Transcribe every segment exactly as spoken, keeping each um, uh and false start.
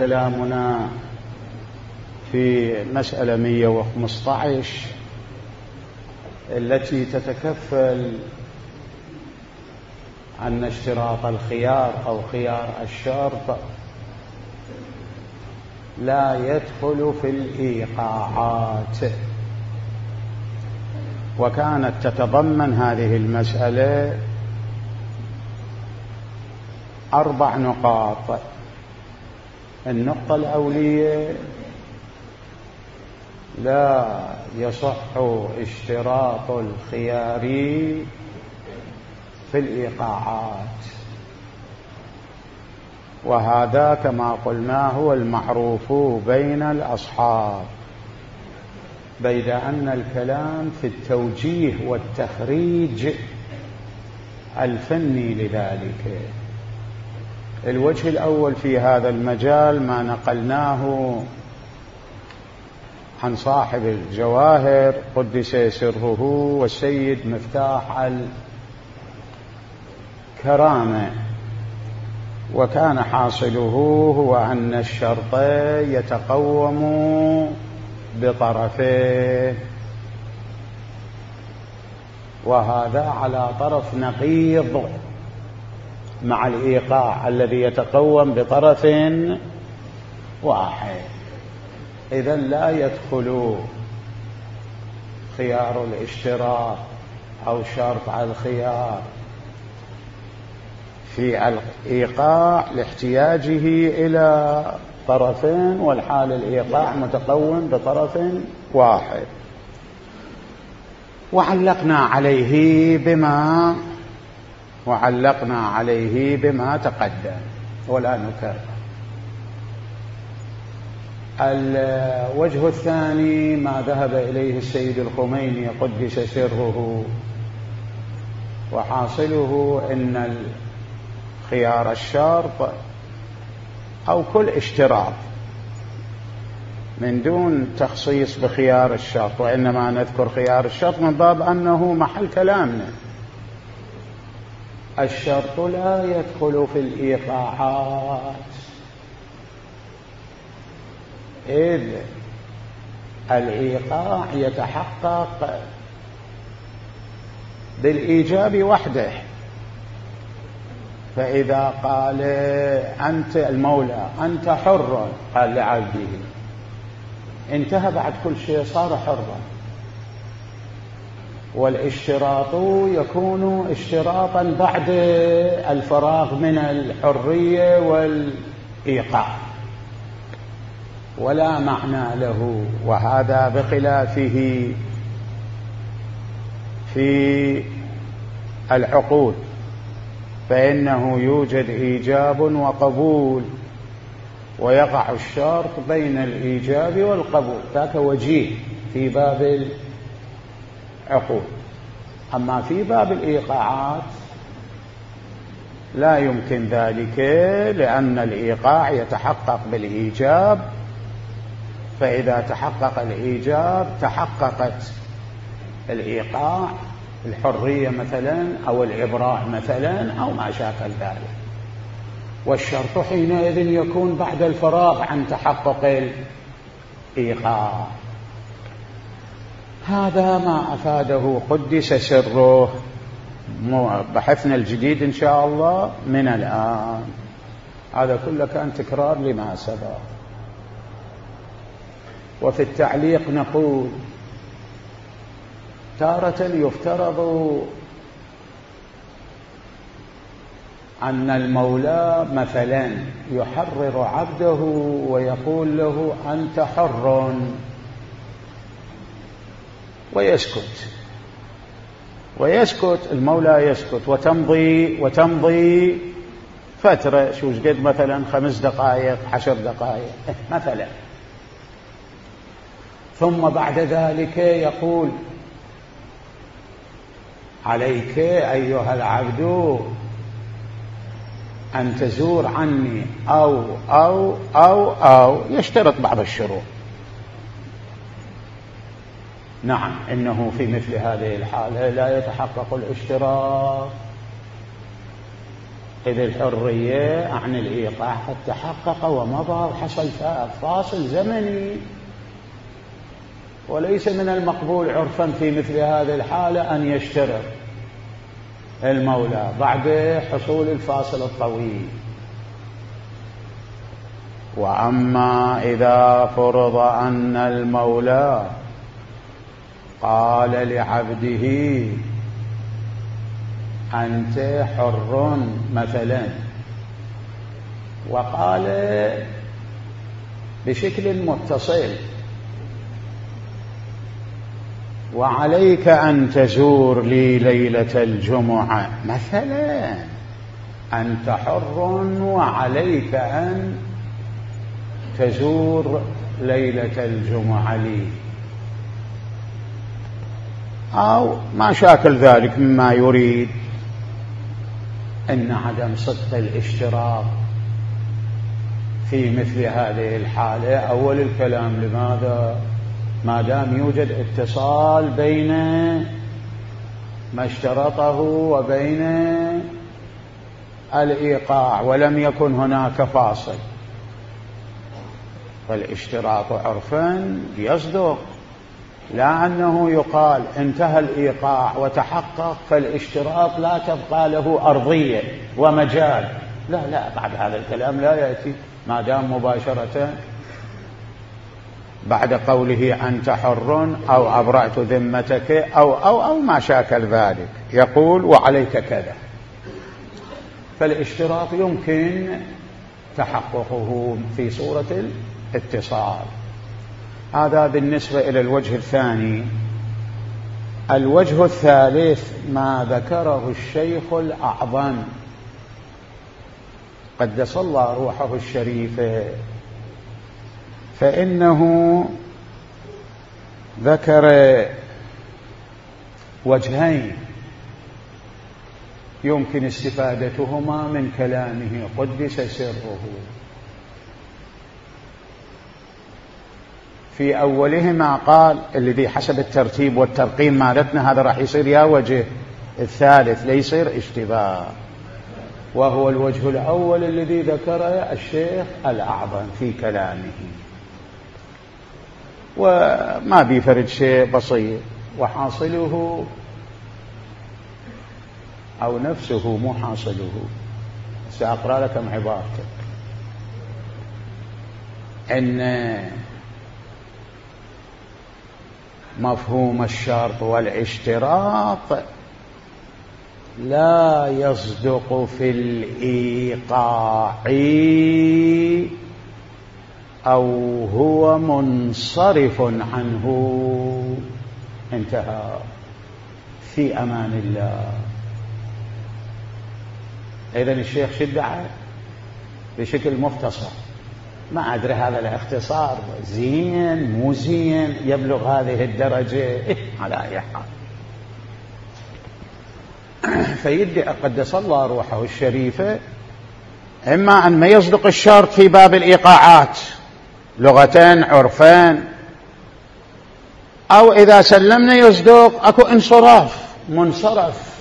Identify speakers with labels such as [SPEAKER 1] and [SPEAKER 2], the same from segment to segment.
[SPEAKER 1] كلامنا في مسألة مئة وخمسة عشر التي تتكفل أن اشتراط الخيار أو خيار الشرط لا يدخل في الإيقاعات، وكانت تتضمن هذه المسألة أربع نقاط. النقطة الأولية: لا يصح اشتراط الخيار في الإيقاعات، وهذا كما قلنا هو المعروف بين الأصحاب، بيد أن الكلام في التوجيه والتخريج الفني لذلك. الوجه الأول في هذا المجال ما نقلناه عن صاحب الجواهر قدس سره والسيد مفتاح الكرامة، وكان حاصله هو أن الشرط يتقوم بطرفين، وهذا على طرف نقيض مع الإيقاع الذي يتقوم بطرف واحد. إذن لا يدخل خيار الاشتراط أو شرط الخيار في الإيقاع لاحتياجه إلى طرفين، والحال الإيقاع متقوم بطرف واحد. وعلقنا عليه بما وعلقنا عليه بما تقدم ولا نكرر. الوجه الثاني ما ذهب إليه السيد الخميني قدس سره، وحاصله أن خيار الشرط أو كل اشتراط من دون تخصيص بخيار الشرط، وإنما نذكر خيار الشرط من باب أنه محل كلامنا. الشرط لا يدخل في الإيقاعات، إذ الإيقاع يتحقق بالإيجاب وحده. فإذا قال أنت المولى أنت حر، قال لعبده، انتهى بعد كل شيء صار حرا. والاشتراط يكون اشتراطا بعد الفراغ من الحرية والإيقاع، ولا معنى له. وهذا بخلافه في العقود، فإنه يوجد إيجاب وقبول، ويقع الشرط بين الإيجاب والقبول، ذاك وجيه في باب العقود. أما في باب الإيقاعات لا يمكن ذلك، لأن الإيقاع يتحقق بالإيجاب، فإذا تحقق الإيجاب تحققت الإيقاع، الحرية مثلا أو الإبراء مثلا أو ما شاكل ذلك. والشرط حينئذ يكون بعد الفراغ عن تحقق الإيقاع. هذا ما أفاده قدس سره بحثنا الجديد إن شاء الله من الآن. هذا كله كان تكرار لما سبق. وفي التعليق نقول: تارة يفترض أن المولى مثلا يحرر عبده ويقول له أنت حر، ويسكت ويسكت المولى يسكت، وتمضي وتمضي فترة، شو قد مثلا خمس دقائق عشر دقائق مثلا، ثم بعد ذلك يقول: عليك أيها العبد أن تزور عني أو أو أو أو يشترط بعض الشروط. نعم، إنه في مثل هذه الحالة لا يتحقق الاشتراط، إذ الحرية عن الإيقاع قد تحقق ومضى وحصل فاصل زمني، وليس من المقبول عرفا في مثل هذه الحالة أن يشترط المولى بعد حصول الفاصل الطويل. وأما إذا فرض أن المولى قال لعبده أنت حر مثلا، وقال بشكل متصل وعليك أن تزور لي ليلة الجمعة مثلا، أنت حر وعليك أن تزور ليلة الجمعة لي، أو ما شاكل ذلك مما يريد أن عدم صدق الاشتراط في مثل هذه الحالة أول الكلام. لماذا؟ ما دام يوجد اتصال بين ما اشترطه وبين الإيقاع ولم يكن هناك فاصل، فالاشتراط عرفا يصدق، لا أنه يقال انتهى الإيقاع وتحقق فالاشتراط لا تبقى له أرضية ومجال، لا لا، بعد هذا الكلام لا يأتي ما دام مباشرة بعد قوله أنت حر أو أبرأت ذمتك أو, أو, أو ما شاكل ذلك يقول وعليك كذا، فالاشتراط يمكن تحققه في صورة الاتصال. هذا بالنسبة إلى الوجه الثاني. الوجه الثالث ما ذكره الشيخ الأعظم قدس الله روحه الشريفة، فإنه ذكر وجهين يمكن استفادتهما من كلامه قدس سره. في أولهما قال الذي حسب الترتيب والترقيم مالتنا هذا راح يصير يا وجه الثالث ليصير اشتباه، وهو الوجه الأول الذي ذكره الشيخ الأعظم في كلامه، وما بيفرد شيء بسيط، وحاصله أو نفسه مو حاصله. سأقرأ لكم عبارته إن مفهوم الشرط والاشتراط لا يصدق في الإيقاع أو هو منصرف عنه. انتهى. في أمان الله. إذن الشيخ شدعه بشكل مختصر، ما أدري هذا الاختصار زين مو زين يبلغ هذه الدرجة إيه على أي حال. فيدي قدس الله روحه الشريفة إما أن ما يصدق الشرط في باب الإيقاعات لغتين عرفان، أو إذا سلمنا يصدق أكو انصراف منصرف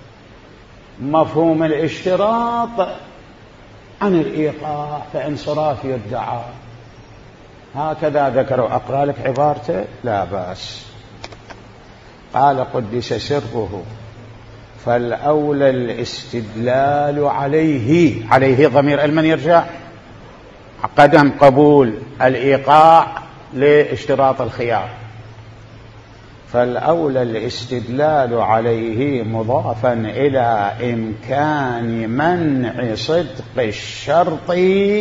[SPEAKER 1] مفهوم الاشتراط عن الإيقاع فانصراف يدعى. هكذا ذكروا. أقرأ لك عبارته لا بأس. قال قدس سره فالأولى الاستدلال عليه. عليه ضمير المن يرجع قدم قبول الإيقاع لاشتراط الخيار، فالأولى الاستدلال عليه مضافا إلى إمكان منع صدق الشرط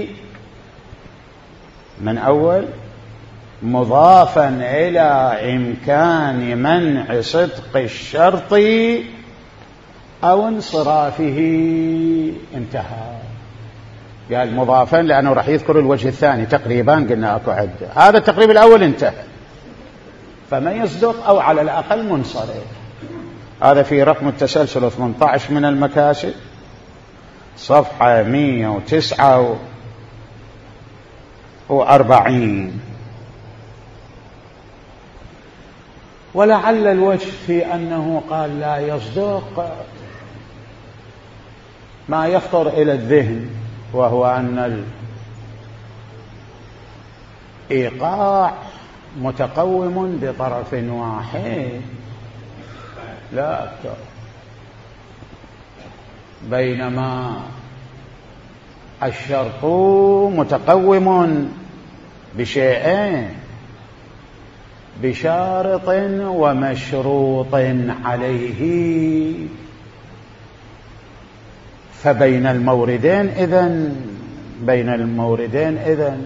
[SPEAKER 1] من أول مضافا إلى إمكان منع صدق الشرط أو انصرافه. انتهى. قال مضافا لأنه راح يذكر الوجه الثاني تقريبا، قلنا أكو عدة، هذا التقريب الأول انتهى، فما يصدق أو على الأقل منصرف. هذا في رقم التسلسل ثمانية عشر من المكاسب صفحة مئة وتسعة وأربعين. ولعل الوجه في أنه قال لا يصدق ما يخطر إلى الذهن، وهو أن الإيقاع متقوم بطرف واحد لا أكثر، بينما الشرط متقوم بشيئين، بشارط ومشروط عليه. فبين الموردين إذن بين الموردين إذن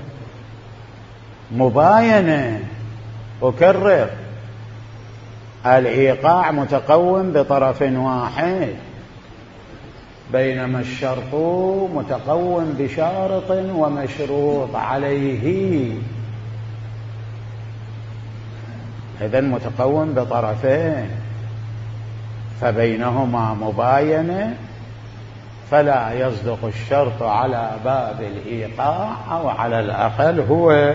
[SPEAKER 1] مباينة. أكرر، الإيقاع متقوم بطرف واحد، بينما الشرط متقوم بشارط ومشروط عليه. إذن متقوم بطرفين، فبينهما مباينة، فلا يصدق الشرط على باب الإيقاع، أو على الأقل هو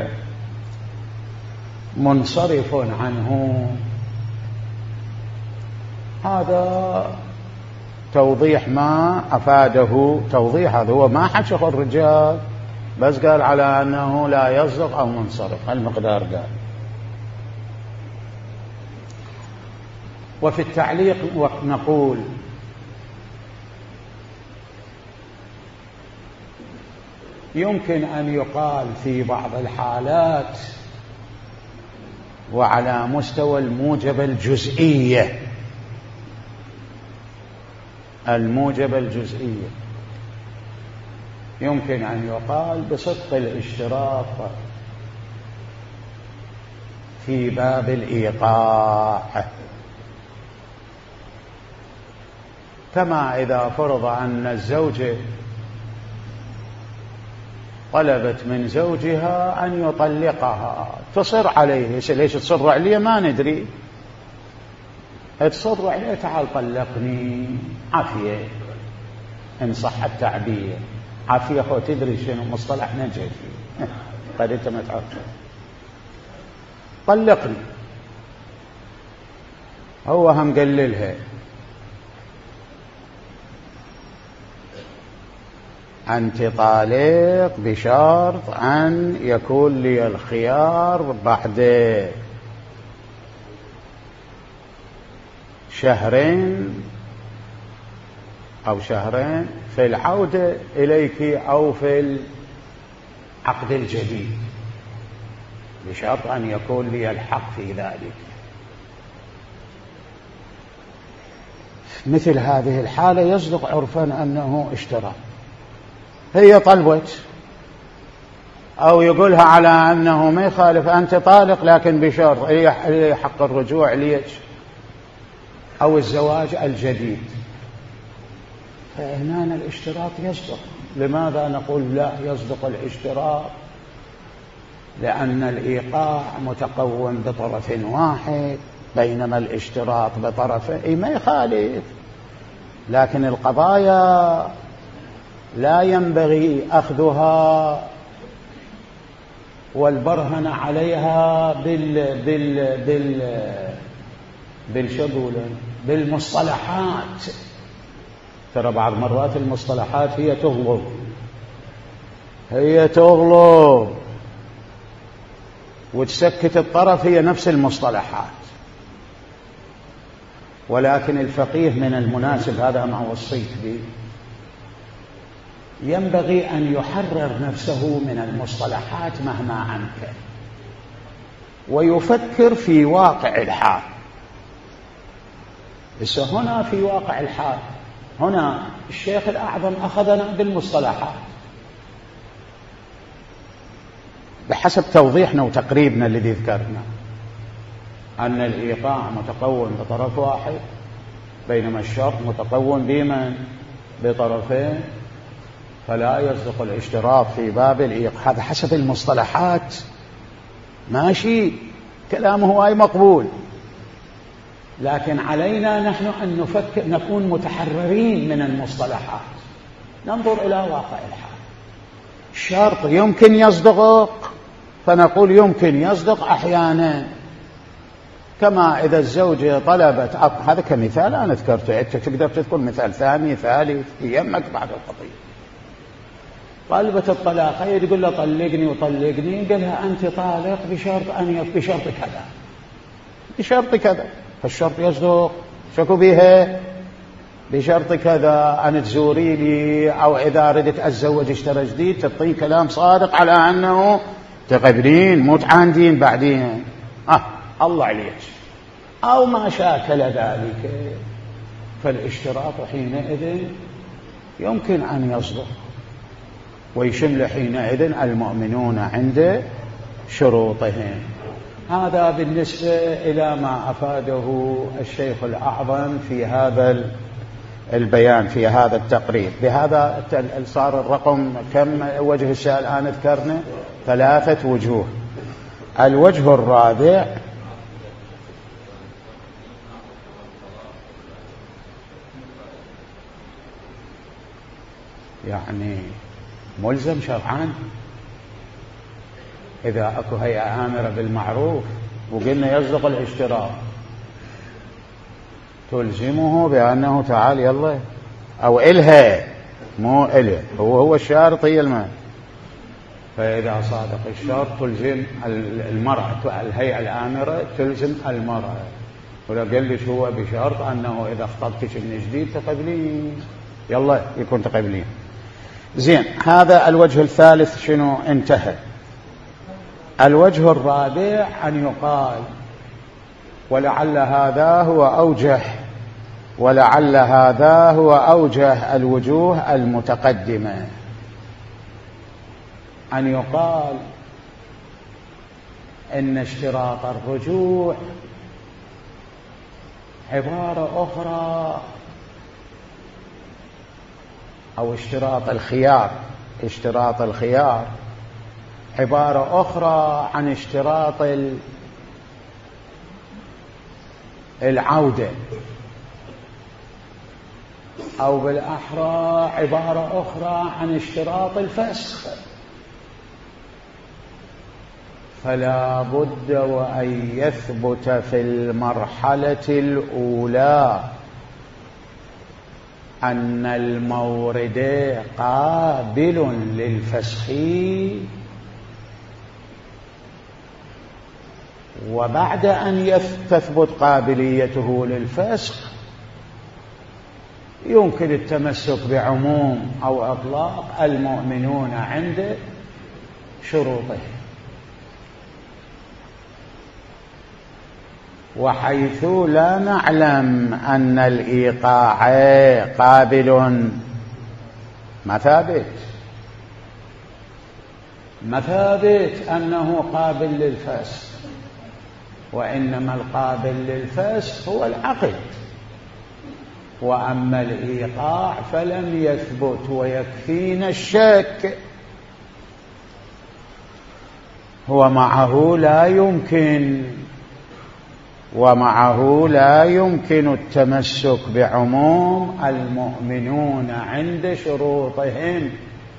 [SPEAKER 1] منصرف عنه. هذا توضيح ما أفاده توضيح. هذا هو ما حشخ الرجال، بس قال على أنه لا يصدق أو منصرف، المقدار قال. وفي التعليق نقول يمكن أن يقال في بعض الحالات وعلى مستوى الموجب الجزئية، الموجب الجزئية يمكن أن يقال بصدق الاشتراط في باب الإيقاع، كما إذا فرض أن الزوجة طلبت من زوجها أن يطلقها، تصر عليه. ليش تصر عليه؟ ما ندري. تصر عليه، تعال طلقني، عافية إن صح التعبير. عافية هو تدري شنو مصطلح نجي فيه، قد أنت ما تعرف. طلقني، هو هم قللها، أنت طالق بشرط أن يكون لي الخيار بعد شهرين أو شهرين في العودة إليك أو في العقد الجديد، بشرط أن يكون لي الحق في ذلك. مثل هذه الحالة يصدق عرفا أنه اشترى. هي طلبت، أو يقولها على أنه ما يخالف، أنت طالق لكن بشرط لي حق الرجوع ليش أو الزواج الجديد، فهنا الاشتراط يصدق. لماذا نقول لا يصدق الاشتراط؟ لأن الإيقاع متقوم بطرف واحد، بينما الاشتراط بطرفين ما يخالف. لكن القضايا لا ينبغي أخذها والبرهن عليها بال بال بال بالشغل بالمصطلحات. ترى بعض مرات المصطلحات هي تغلب هي تغلب وتسكت الطرف، هي نفس المصطلحات. ولكن الفقيه من المناسب، هذا ما وصيت به، ينبغي أن يحرر نفسه من المصطلحات مهما أمكن، ويفكر في واقع الحال. بس هنا في واقع الحال، هنا الشيخ الأعظم أخذنا بالمصطلحات بحسب توضيحنا وتقريبنا الذي ذكرنا، أن الإيقاع متقوم بطرف واحد، بينما الشرط متقوم بمن بطرفين، فلا يصدق الاشتراط في باب الإيقاع. هذا حسب المصطلحات، ماشي، كلامه أي مقبول. لكن علينا نحن أن نفكر، نكون متحررين من المصطلحات، ننظر إلى واقع الحال. الشرط يمكن يصدق، فنقول يمكن يصدق أحيانا، كما إذا الزوجة طلبت، هذا كمثال أنا ذكرته، تقدر تذكر مثال ثاني ثالث يهمك بعد القضية. طلبت الطلاق، هي تقول له طلقني وطلقني، قال لها أنت طالق بشرط أن بشرط كذا بشرط كذا، فالشرط يصدق، شكو بها بشرط كذا، أن تزوري لي، أو إذا ردت أتزوج اشترى جديد، تعطيه كلام صادق على أنه تقبلين مو تعاندين بعدين. آه الله عليك. أو ما شاكل ذلك، فالاشتراط حينئذ يمكن أن يصدق، ويشمل حينئذ المؤمنون عند شروطهم. هذا بالنسبة إلى ما أفاده الشيخ الأعظم في هذا البيان في هذا التقرير. بهذا صار الرقم كم وجه السؤال الآن ذكرنا؟ ثلاثة وجوه. الوجه الرابع يعني ملزم شرعا، إذا أكو هيئة آمرة بالمعروف وقلنا يصدق الاشتراط، تلزمه بأنه تعال يلا، أو إلها مو إله، هو هو الشارط هي المال. فإذا صادق الشرط تلزم المرأة، الهيئة الآمرة تلزم المرأة، ولا قال لش هو بشرط أنه إذا خطبتش من جديد تقبلين، يلا يكون تقبلين. زين، هذا الوجه الثالث شنو انتهى. الوجه الرابع أن يقال، ولعل هذا هو أوجه ولعل هذا هو أوجه الوجوه المتقدمة، أن يقال إن اشتراط الرجوع عبارة أخرى، أو اشتراط الخيار اشتراط الخيار عبارة أخرى عن اشتراط العودة، أو بالأحرى عبارة أخرى عن اشتراط الفسخ. فلا بد وأن يثبت في المرحلة الأولى أن المورد قابل للفسخ، وبعد أن تثبت قابليته للفسخ يمكن التمسك بعموم أو إطلاق المؤمنون عند شروطه. وحيث لا نعلم أن الإيقاع قابل، ما ثابت ما ثابت أنه قابل للفسخ، وإنما القابل للفسخ هو العقد، وأما الإيقاع فلم يثبت، ويكفينا الشك. هو معه لا يمكن ومعه لا يمكن التمسك بعموم المؤمنون عند شروطهم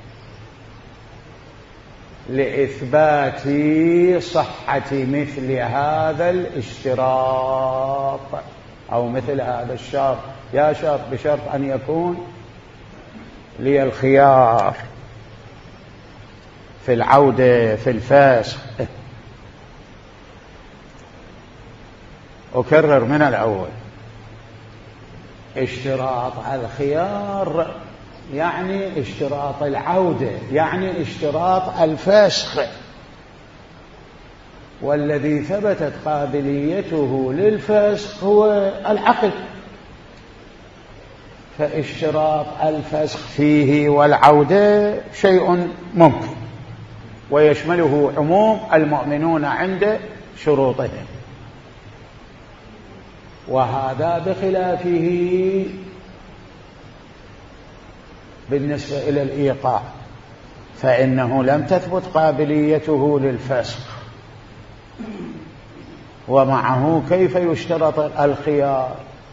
[SPEAKER 1] لإثبات صحة مثل هذا الاشتراط أو مثل هذا الشرط. يا شرط بشرط أن يكون لي الخيار في العودة في الفسخ. أكرر من الأول، اشتراط الخيار يعني اشتراط العودة، يعني اشتراط الفسخ، والذي ثبتت قابليته للفسخ هو العقد، فاشتراط الفسخ فيه والعودة شيء ممكن، ويشمله عموم المؤمنون عند شروطهم. وهذا بخلافه بالنسبة إلى الإيقاع، فإنه لم تثبت قابليته للفسخ، ومعه كيف يشترط الخيار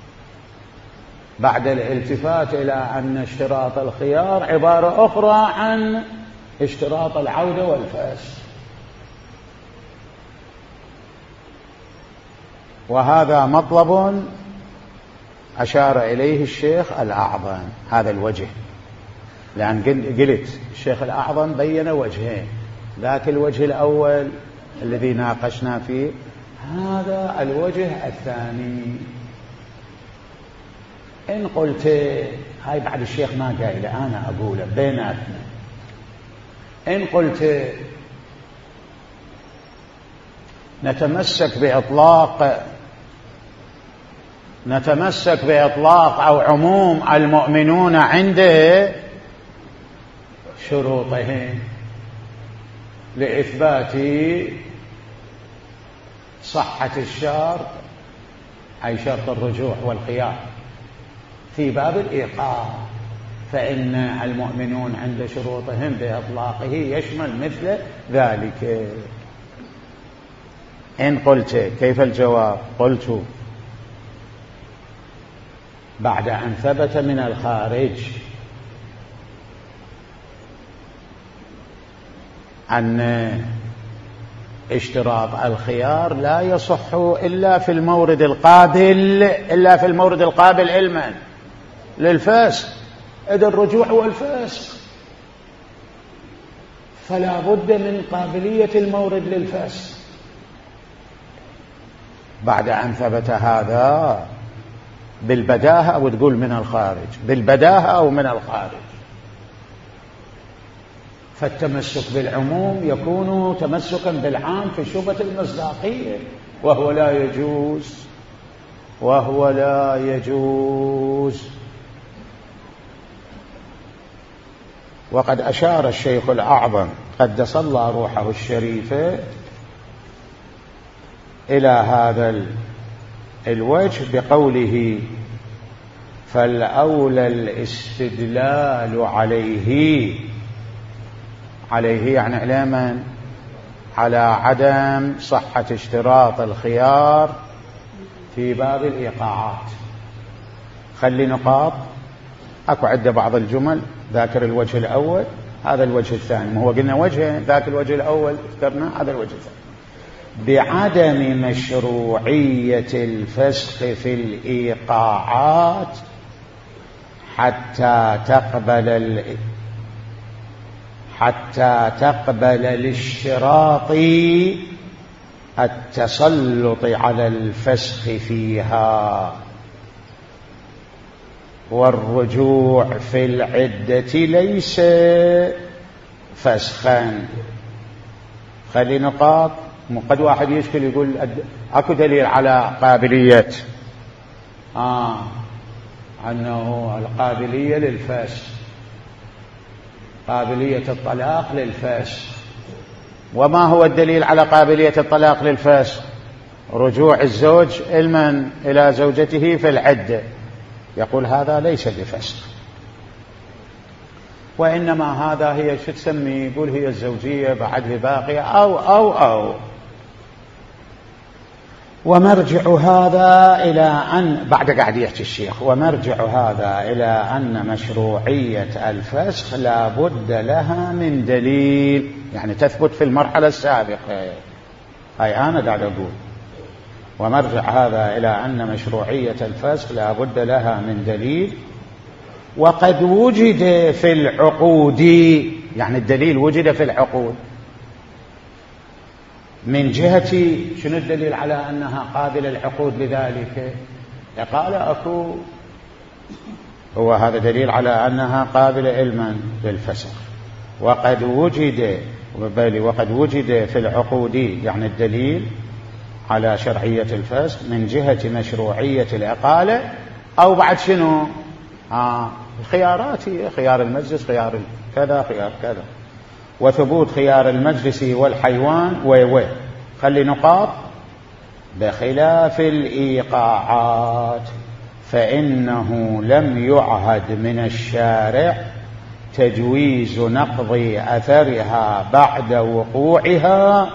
[SPEAKER 1] بعد الالتفات إلى أن اشتراط الخيار عبارة أخرى عن اشتراط العودة والفسخ. وهذا مطلب أشار إليه الشيخ الأعظم، هذا الوجه، لأن قلت الشيخ الأعظم بين وجهين، ذاك الوجه الأول الذي ناقشنا فيه، هذا الوجه الثاني. إن قلت هاي بعد الشيخ ما قايل، أنا أقوله بيناتنا، إن قلت نتمسك بإطلاق نتمسك بإطلاق أو عموم المؤمنون عنده شروطهم لإثبات صحة الشرط، أي شرط الرجوع والخيار في باب الإيقاع، فإن المؤمنون عند شروطهم بإطلاقه يشمل مثل ذلك. إن قلت كيف الجواب؟ قلت بعد أن ثبت من الخارج أن اشتراط الخيار لا يصح إلا في المورد القابل إلا في المورد القابل علما للفسق، إذ الرجوع والفسق، فلا بد من قابلية المورد للفسق. بعد أن ثبت هذا بالبداهة، أو تقول من الخارج، بالبداهة أو من الخارج، فالتمسك بالعموم يكون تمسكا بالعام في شبهة المصداقية، وهو لا يجوز وهو لا يجوز. وقد أشار الشيخ الأعظم قدس الله روحه الشريفة إلى هذا الوجه بقوله: فالأولى الاستدلال عليه عليه يعني على من؟ على عدم صحة اشتراط الخيار في باب الإيقاعات. خلي نقاط، أكو عدة بعض الجمل، ذاكر الوجه الأول، هذا الوجه الثاني، ما هو قلنا وجه، ذاك الوجه الأول ذكرنا، هذا الوجه الثاني. بعدم مشروعية الفسخ في الإيقاعات حتى تقبل ال... حتى تقبل الاشتراط التسلط على الفسخ فيها، والرجوع في العدة ليس فسخا. خلي نقاط، قد واحد يشكل يقول اكو دليل على قابلية آه أنه القابلية للفسخ، قابلية الطلاق للفسخ. وما هو الدليل على قابلية الطلاق للفسخ؟ رجوع الزوج المن إلى زوجته في العدة. يقول هذا ليس بفسخ، وإنما هذا هي شو تسمي، يقول هي الزوجية بعدها باقية أو أو أو ومرجع هذا إلى أن بعد قاعد يحكي الشيخ، ومرجع هذا إلى أن مشروعية الفسخ لا بد لها من دليل، يعني تثبت في المرحلة السابقة. هاي أنا قاعد أقول ومرجع هذا إلى أن مشروعية الفسخ لا بد لها من دليل، وقد وجد في العقود، يعني الدليل وجد في العقود من جهة شنو الدليل على أنها قابلة العقود لذلك؟ قال أكو، هو هذا دليل على أنها قابلة علما للفسخ. وقد وجد وقد وجد في العقود، يعني الدليل على شرعية الفسخ من جهة مشروعية الإقالة، أو بعد شنو آه الخيارات، خيار المجلس، خيار كذا، خيار كذا، وثبوت خيار المجلس والحيوان ويوي. خلي نقاط. بخلاف الإيقاعات فإنه لم يعهد من الشارع تجويز نقض أثرها بعد وقوعها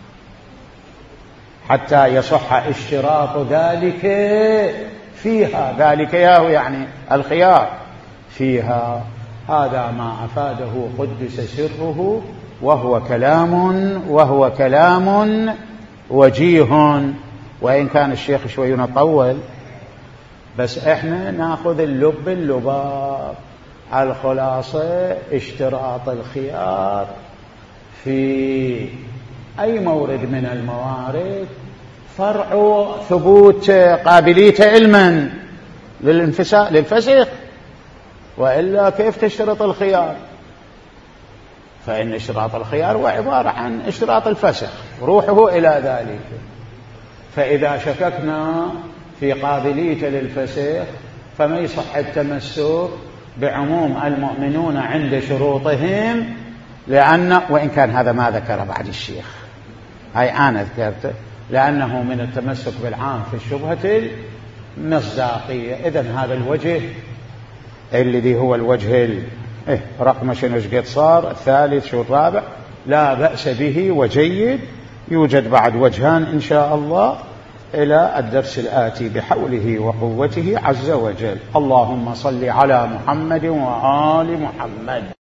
[SPEAKER 1] حتى يصح اشتراط ذلك فيها، ذلك ياهو يعني الخيار فيها. هذا ما أفاده قدس سره، وهو كلام وهو كلام وجيه وإن كان الشيخ شوي نطول، بس إحنا ناخذ اللب اللباب. الخلاصة اشتراط الخيار في أي مورد من الموارد فرع ثبوت قابلية علما للفسخ، وإلا كيف تشترط الخيار؟ فإن اشتراط الخيار هو عبارة عن اشتراط الفسخ، روحه إلى ذلك. فإذا شككنا في قابلية للفسخ فما يصح التمسك بعموم المؤمنون عند شروطهم، لأن وإن كان هذا ما ذكر بعد الشيخ، هاي أنا ذكرته، لأنه من التمسك بالعام في الشبهة المصداقية. إذن هذا الوجه الذي هو الوجه ال... إيه رقم شنو قد صار الثالث شو الرابع، لا بأس به وجيد. يوجد بعد وجهان إن شاء الله إلى الدرس الآتي بحوله وقوته عز وجل. اللهم صل على محمد وآل محمد.